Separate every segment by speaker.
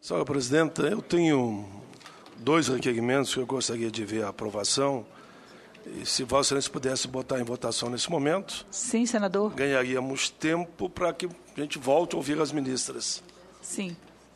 Speaker 1: Senhora Presidenta, eu tenho 2 requerimentos que eu gostaria de ver a aprovação. E se Vossa Excelência pudesse botar em votação nesse momento...
Speaker 2: Sim, senador.
Speaker 1: Ganharíamos tempo para que a gente volte a ouvir as ministras.
Speaker 2: Sim.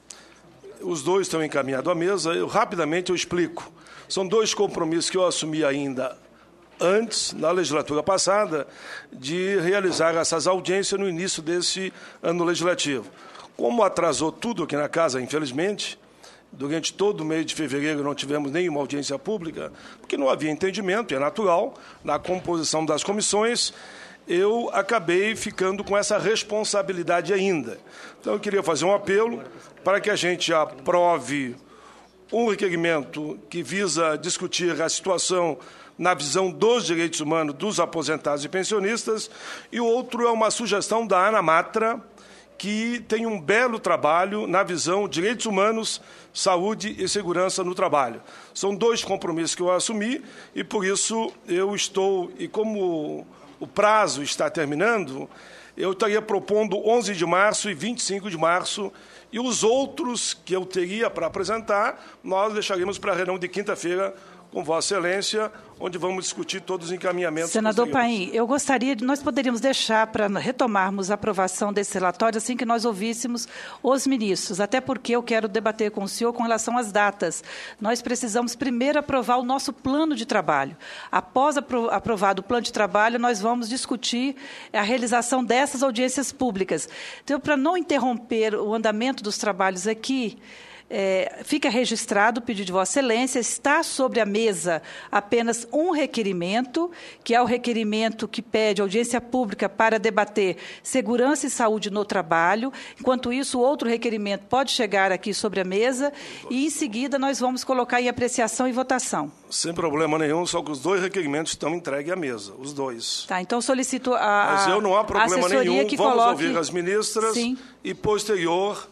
Speaker 1: Os 2 estão encaminhados à mesa. Rapidamente eu explico. São 2 compromissos que eu assumi ainda antes, na legislatura passada, de realizar essas audiências no início desse ano legislativo. Como atrasou tudo aqui na Casa, infelizmente, durante todo o mês de fevereiro não tivemos nenhuma audiência pública, porque não havia entendimento, é natural, na composição das comissões, eu acabei ficando com essa responsabilidade ainda. Então, eu queria fazer um apelo para que a gente aprove um requerimento que visa discutir a situação na visão dos direitos humanos dos aposentados e pensionistas, e o outro é uma sugestão da Ana Matra, que tem um belo trabalho na visão direitos humanos, saúde e segurança no trabalho. São 2 compromissos que eu assumi e, por isso, eu estou... E como o prazo está terminando, eu estaria propondo 11 de março e 25 de março, e os outros que eu teria para apresentar, nós deixaríamos para a reunião de quinta-feira com Vossa Excelência, onde vamos discutir todos os encaminhamentos.
Speaker 2: Senador Paim, eu gostaria, nós poderíamos deixar para retomarmos a aprovação desse relatório assim que nós ouvíssemos os ministros, até porque eu quero debater com o senhor com relação às datas. Nós precisamos primeiro aprovar o nosso plano de trabalho. Após aprovado o plano de trabalho, nós vamos discutir a realização dessas audiências públicas. Então, para não interromper o andamento dos trabalhos aqui, fica registrado o pedido de Vossa Excelência, está sobre a mesa apenas um requerimento, que é o requerimento que pede audiência pública para debater segurança e saúde no trabalho. Enquanto isso, outro requerimento pode chegar aqui sobre a mesa e, em seguida, nós vamos colocar em apreciação e votação.
Speaker 1: Sem problema nenhum, só que os 2 requerimentos estão entregues à mesa, os 2.
Speaker 2: Tá, então solicito
Speaker 1: Mas eu não há problema nenhum,
Speaker 2: que
Speaker 1: vamos
Speaker 2: coloque...
Speaker 1: ouvir as ministras.
Speaker 2: Sim.
Speaker 1: E, posterior,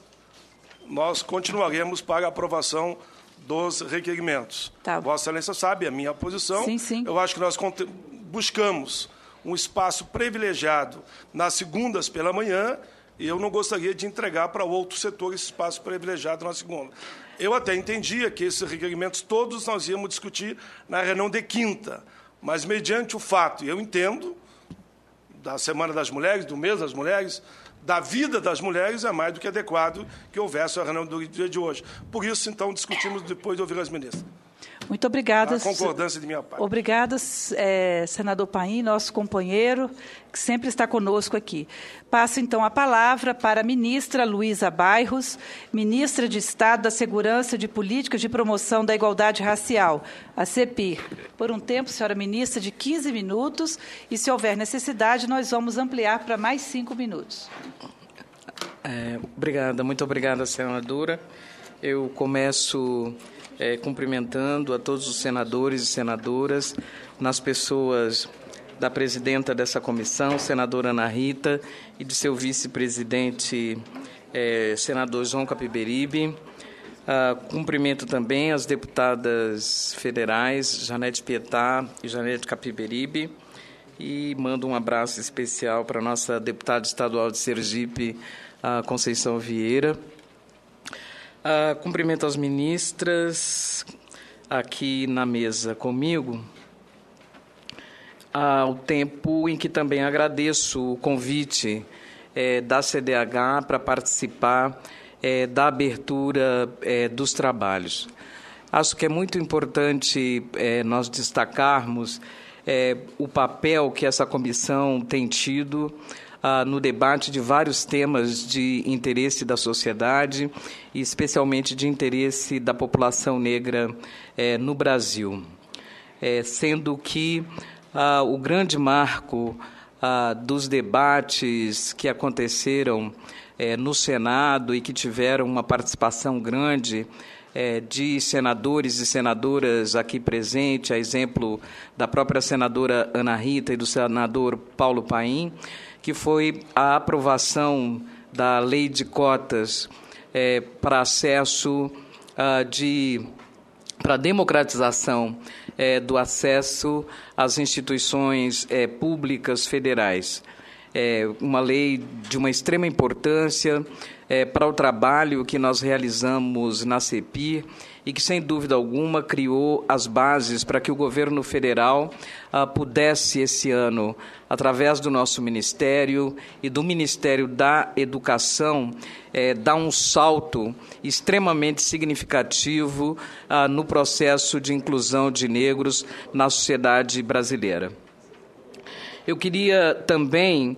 Speaker 1: nós continuaremos para a aprovação dos requerimentos.
Speaker 2: Tá.
Speaker 1: Vossa Excelência sabe a minha posição.
Speaker 2: Sim, sim.
Speaker 1: Eu acho que nós buscamos um espaço privilegiado nas segundas pela manhã e eu não gostaria de entregar para outro setor esse espaço privilegiado na segunda. Eu até entendia que esses requerimentos todos nós íamos discutir na reunião de quinta, mas mediante o fato, e eu entendo, da Semana das Mulheres, do mês das mulheres, da vida das mulheres, é mais do que adequado que houvesse a reunião do dia de hoje. Por isso, então, discutimos depois de ouvir as ministras.
Speaker 2: Muito obrigada.
Speaker 1: A concordância de minha parte.
Speaker 2: Obrigada, senador Paim, nosso companheiro, que sempre está conosco aqui. Passo, então, a palavra para a ministra Luísa Bairros, ministra de Estado da Segurança e de Políticas de Promoção da Igualdade Racial, a CEPIR. Por um tempo, senhora ministra, de 15 minutos, e, se houver necessidade, nós vamos ampliar para mais 5 minutos.
Speaker 3: Obrigada, muito obrigada, senadora. Eu começo cumprimentando a todos os senadores e senadoras, nas pessoas da presidenta dessa comissão, senadora Ana Rita, e de seu vice-presidente, senador João Capiberibe. Cumprimento também as deputadas federais, Janete Pietá e Janete Capiberibe, e mando um abraço especial para a nossa deputada estadual de Sergipe, a Conceição Vieira. Cumprimento as ministras aqui na mesa comigo, ao tempo em que também agradeço o convite da CDH para participar da abertura dos trabalhos. Acho que é muito importante nós destacarmos o papel que essa comissão tem tido no debate de vários temas de interesse da sociedade e especialmente de interesse da população negra no Brasil. Sendo que o grande marco dos debates que aconteceram no Senado e que tiveram uma participação grande de senadores e senadoras aqui presentes, a exemplo da própria senadora Ana Rita e do senador Paulo Paim, que foi a aprovação da lei de cotas para acesso para a democratização do acesso às instituições públicas federais. uma lei de uma extrema importância para o trabalho que nós realizamos na CEPIR e que, sem dúvida alguma, criou as bases para que o governo federal pudesse, esse ano, através do nosso Ministério e do Ministério da Educação, dar um salto extremamente significativo no processo de inclusão de negros na sociedade brasileira. Eu queria também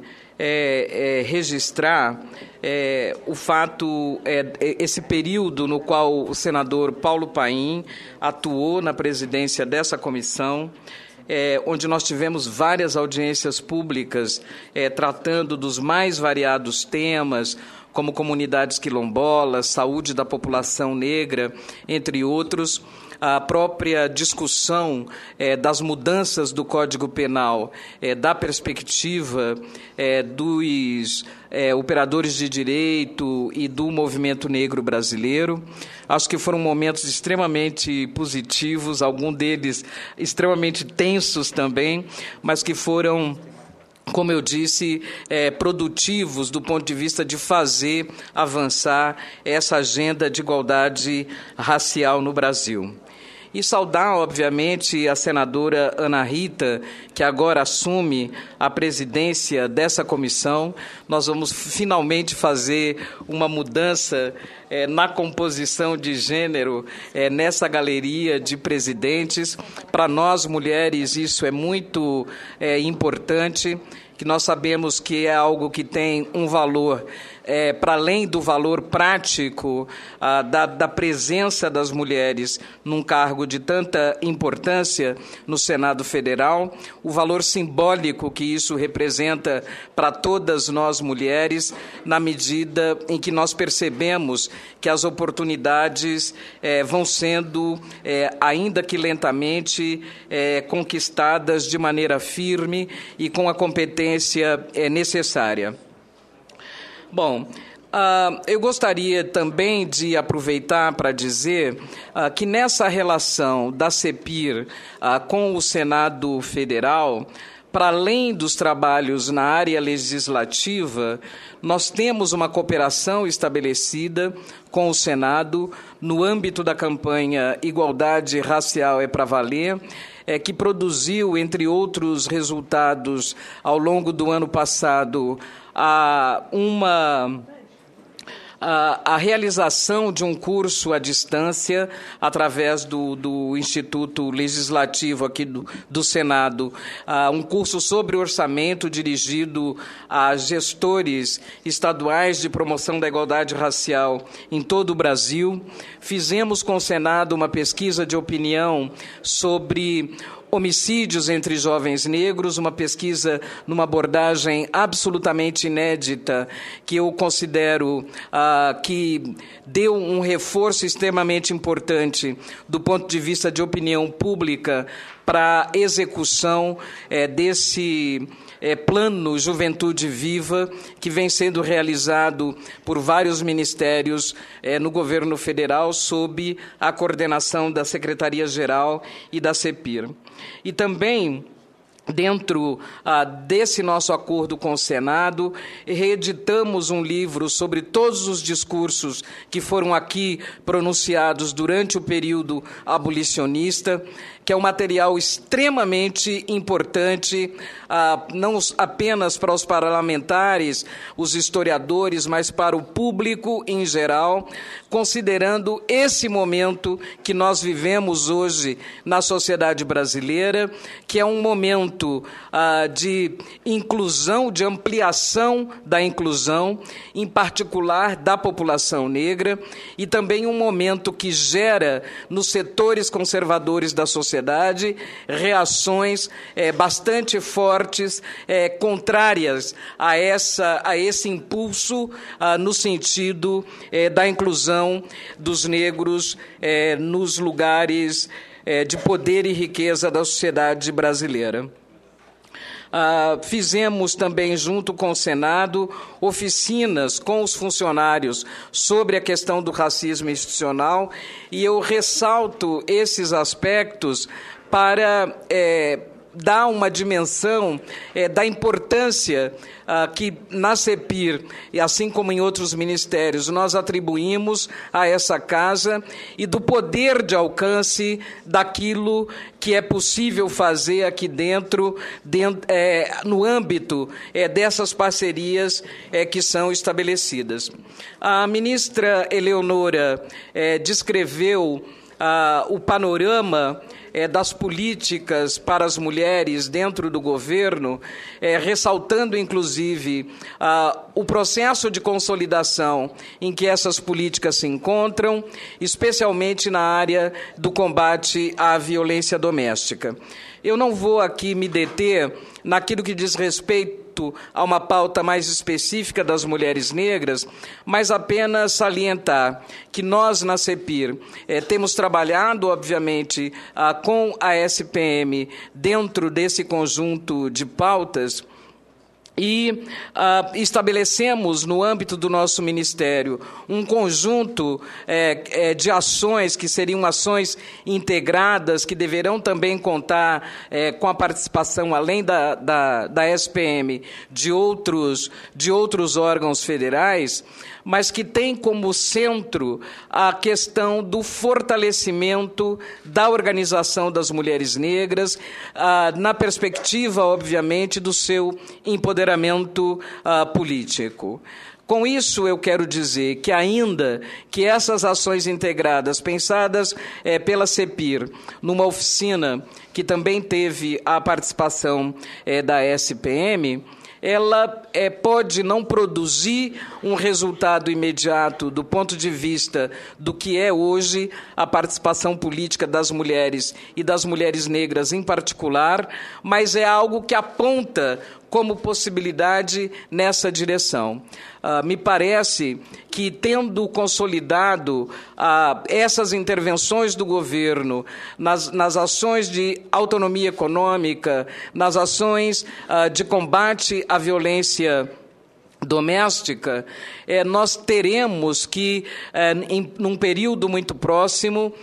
Speaker 3: registrar o fato, esse período no qual o senador Paulo Paim atuou na presidência dessa comissão, onde nós tivemos várias audiências públicas tratando dos mais variados temas, como comunidades quilombolas, saúde da população negra, entre outros. A própria discussão das mudanças do Código Penal, da perspectiva dos operadores de direito e do movimento negro brasileiro. Acho que foram momentos extremamente positivos, alguns deles extremamente tensos também, mas que foram, como eu disse, produtivos do ponto de vista de fazer avançar essa agenda de igualdade racial no Brasil. E saudar, obviamente, a senadora Ana Rita, que agora assume a presidência dessa comissão. Nós vamos finalmente fazer uma mudança na composição de gênero nessa galeria de presidentes. Para nós, mulheres, isso é muito importante, que nós sabemos que é algo que tem um valor, para além do valor prático da presença das mulheres num cargo de tanta importância no Senado Federal, o valor simbólico que isso representa para todas nós mulheres, na medida em que nós percebemos que as oportunidades vão sendo, ainda que lentamente, conquistadas de maneira firme e com a competência necessária. Bom, eu gostaria também de aproveitar para dizer que nessa relação da CEPIR com o Senado Federal, para além dos trabalhos na área legislativa, nós temos uma cooperação estabelecida com o Senado no âmbito da campanha Igualdade Racial é pra Valer, que produziu, entre outros resultados, ao longo do ano passado, a realização de um curso à distância através do Instituto Legislativo aqui do Senado, um curso sobre orçamento dirigido a gestores estaduais de promoção da igualdade racial em todo o Brasil. Fizemos com o Senado uma pesquisa de opinião sobre homicídios entre jovens negros, uma pesquisa numa abordagem absolutamente inédita, que eu considero que deu um reforço extremamente importante do ponto de vista de opinião pública para a execução desse Plano Juventude Viva, que vem sendo realizado por vários ministérios no governo federal, sob a coordenação da Secretaria-Geral e da CEPIR. E também, dentro desse nosso acordo com o Senado, reeditamos um livro sobre todos os discursos que foram aqui pronunciados durante o período abolicionista, que é um material extremamente importante, não apenas para os parlamentares, os historiadores, mas para o público em geral, considerando esse momento que nós vivemos hoje na sociedade brasileira, que é um momento de inclusão, de ampliação da inclusão, em particular da população negra, e também um momento que gera nos setores conservadores da sociedade reações bastante fortes, contrárias a esse impulso no sentido da inclusão dos negros nos lugares de poder e riqueza da sociedade brasileira. Fizemos também, junto com o Senado, oficinas com os funcionários sobre a questão do racismo institucional, e eu ressalto esses aspectos para dá uma dimensão da importância que na CEPIR, e assim como em outros ministérios, nós atribuímos a essa casa e do poder de alcance daquilo que é possível fazer aqui dentro no âmbito dessas parcerias que são estabelecidas. A ministra Eleonora descreveu o panorama das políticas para as mulheres dentro do governo, ressaltando, inclusive, o processo de consolidação em que essas políticas se encontram, especialmente na área do combate à violência doméstica. Eu não vou aqui me deter naquilo que diz respeito a uma pauta mais específica das mulheres negras, mas apenas salientar que nós, na CEPIR, temos trabalhado, obviamente, com a SPM dentro desse conjunto de pautas e estabelecemos, no âmbito do nosso Ministério, um conjunto de ações que seriam ações integradas, que deverão também contar com a participação, além da SPM, de outros órgãos federais, mas que tem como centro a questão do fortalecimento da organização das mulheres negras, na perspectiva, obviamente, do seu empoderamento político. Com isso, eu quero dizer que, ainda que essas ações integradas, pensadas pela CEPIR, numa oficina que também teve a participação da SPM, ela pode não produzir um resultado imediato do ponto de vista do que é hoje a participação política das mulheres e das mulheres negras em particular, mas é algo que aponta como possibilidade nessa direção. Me parece que, tendo consolidado essas intervenções do governo nas ações de autonomia econômica, nas ações de combate à violência doméstica, nós teremos que, num período muito próximo,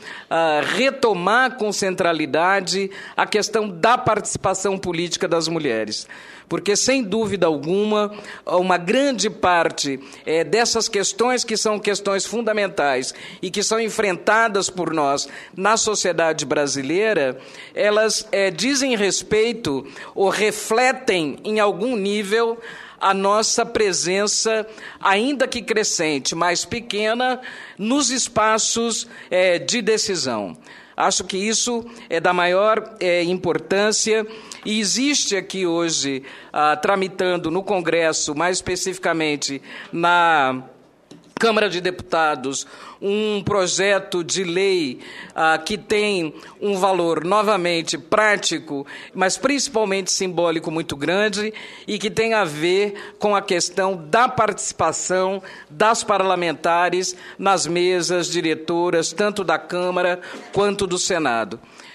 Speaker 3: retomar com centralidade a questão da participação política das mulheres. Porque, sem dúvida alguma, uma grande parte dessas questões que são questões fundamentais e que são enfrentadas por nós na sociedade brasileira, elas dizem respeito ou refletem, em algum nível, a nossa presença, ainda que crescente, mas pequena, nos espaços de decisão. Acho que isso é da maior importância e existe aqui hoje, tramitando no Congresso, mais especificamente na Câmara de Deputados, um projeto de lei que tem um valor, novamente, prático, mas principalmente simbólico muito grande e que tem a ver com a questão da participação das parlamentares nas mesas diretoras, tanto da Câmara quanto do Senado.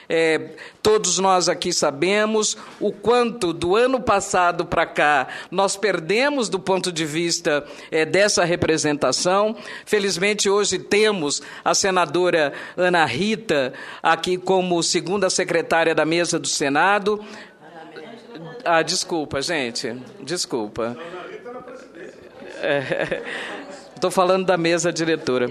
Speaker 3: Todos nós aqui sabemos o quanto, do ano passado para cá, nós perdemos do ponto de vista dessa representação. Felizmente, hoje temos a senadora Ana Rita aqui como segunda secretária da mesa do Senado. Desculpa, gente, desculpa. Estou falando da mesa diretora.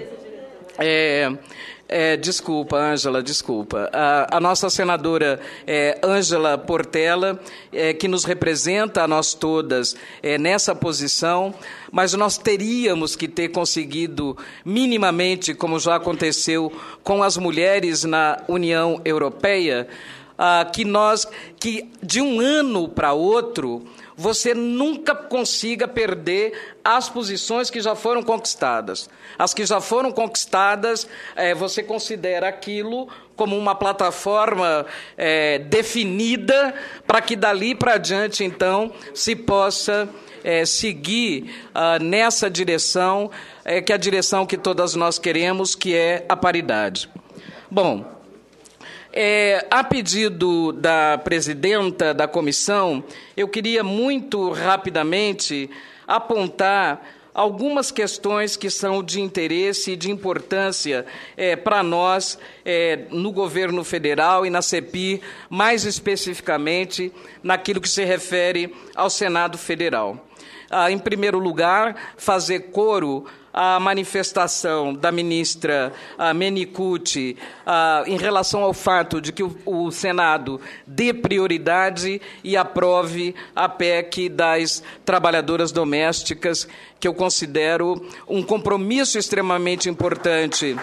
Speaker 3: Desculpa, Ângela, desculpa. A nossa senadora Ângela Portela, que nos representa a nós todas nessa posição, mas nós teríamos que ter conseguido minimamente, como já aconteceu com as mulheres na União Europeia, que de um ano para outro você nunca consiga perder as posições que já foram conquistadas. As que já foram conquistadas, você considera aquilo como uma plataforma definida para que dali para adiante, então, se possa seguir nessa direção, que é a direção que todas nós queremos, que é a paridade. Bom, a pedido da presidenta da comissão, eu queria muito rapidamente apontar algumas questões que são de interesse e de importância para nós no governo federal e na CEPI, mais especificamente naquilo que se refere ao Senado Federal. Em primeiro lugar, fazer coro à manifestação da ministra Menicucci em relação ao fato de que o Senado dê prioridade e aprove a PEC das trabalhadoras domésticas, que eu considero um compromisso extremamente importante,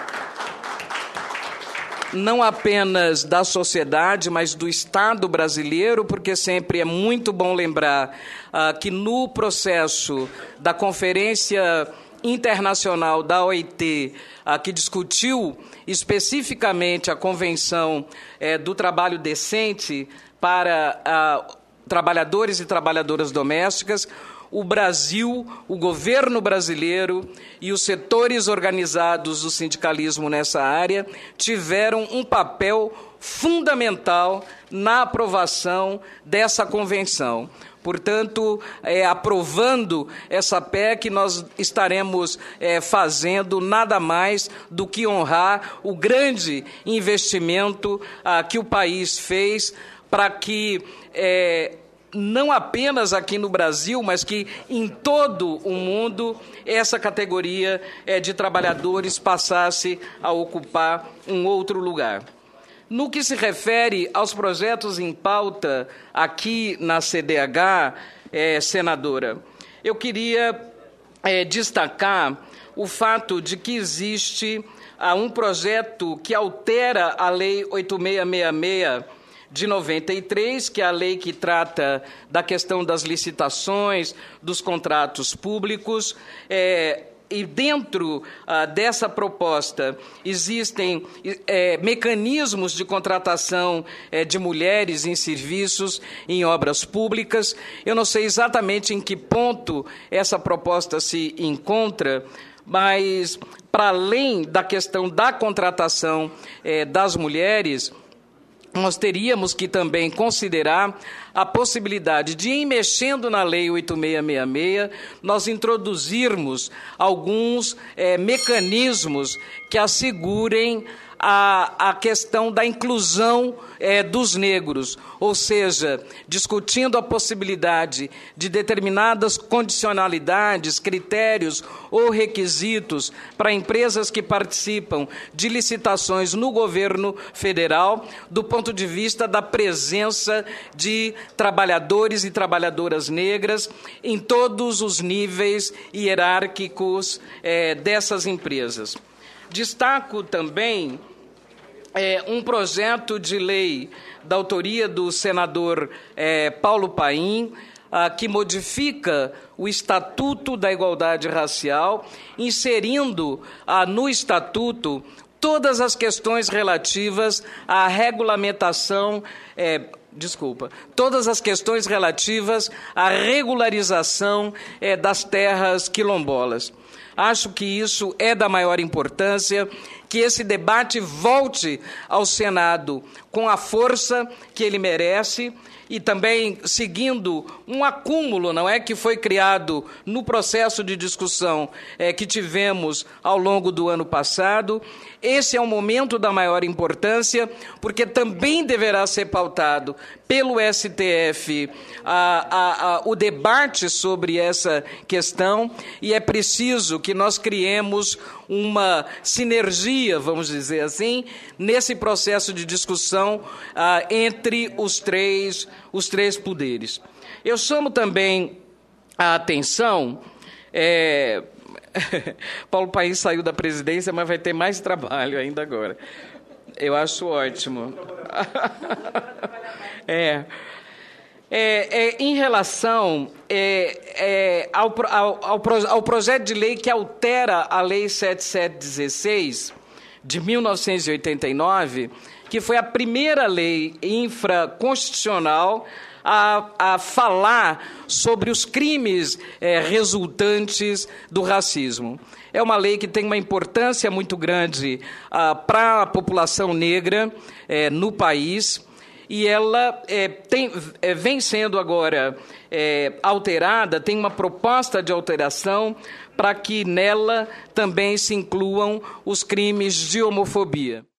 Speaker 3: não apenas da sociedade, mas do Estado brasileiro, porque sempre é muito bom lembrar que no processo da Conferência Internacional da OIT, que discutiu especificamente a Convenção do Trabalho Decente para trabalhadores e trabalhadoras domésticas, o Brasil, o governo brasileiro e os setores organizados do sindicalismo nessa área tiveram um papel fundamental na aprovação dessa convenção. Portanto, aprovando essa PEC, nós estaremos fazendo nada mais do que honrar o grande investimento que o país fez para que não apenas aqui no Brasil, mas que em todo o mundo essa categoria de trabalhadores passasse a ocupar um outro lugar. No que se refere aos projetos em pauta aqui na CDH, senadora, eu queria destacar o fato de que existe um projeto que altera a Lei 8666 de 93, que é a lei que trata da questão das licitações, dos contratos públicos, e dentro dessa proposta existem mecanismos de contratação de mulheres em serviços, em obras públicas. Eu não sei exatamente em que ponto essa proposta se encontra, mas, para além da questão da contratação das mulheres, nós teríamos que também considerar a possibilidade de, ir mexendo na Lei 8666, nós introduzirmos alguns mecanismos que assegurem a questão da inclusão dos negros, ou seja, discutindo a possibilidade de determinadas condicionalidades, critérios ou requisitos para empresas que participam de licitações no governo federal, do ponto de vista da presença de trabalhadores e trabalhadoras negras em todos os níveis hierárquicos dessas empresas. Destaco também um projeto de lei da autoria do senador Paulo Paim, que modifica o Estatuto da Igualdade Racial, inserindo no Estatuto todas as questões relativas à regulamentação, todas as questões relativas à regularização das terras quilombolas. Acho que isso é da maior importância, que esse debate volte ao Senado com a força que ele merece e também seguindo um acúmulo, não é, que foi criado no processo de discussão que tivemos ao longo do ano passado. Esse é um momento da maior importância, porque também deverá ser pautado pelo STF o debate sobre essa questão, e é preciso que nós criemos uma sinergia, vamos dizer assim, nesse processo de discussão entre os três poderes. Eu chamo também a atenção... Paulo Paim saiu da presidência, mas vai ter mais trabalho ainda agora. Eu acho ótimo. Em relação ao projeto de lei que altera a Lei 7716, de 1989, que foi a primeira lei infraconstitucional a falar sobre os crimes resultantes do racismo. É uma lei que tem uma importância muito grande para a população negra no país, e ela vem sendo agora alterada, tem uma proposta de alteração para que nela também se incluam os crimes de homofobia.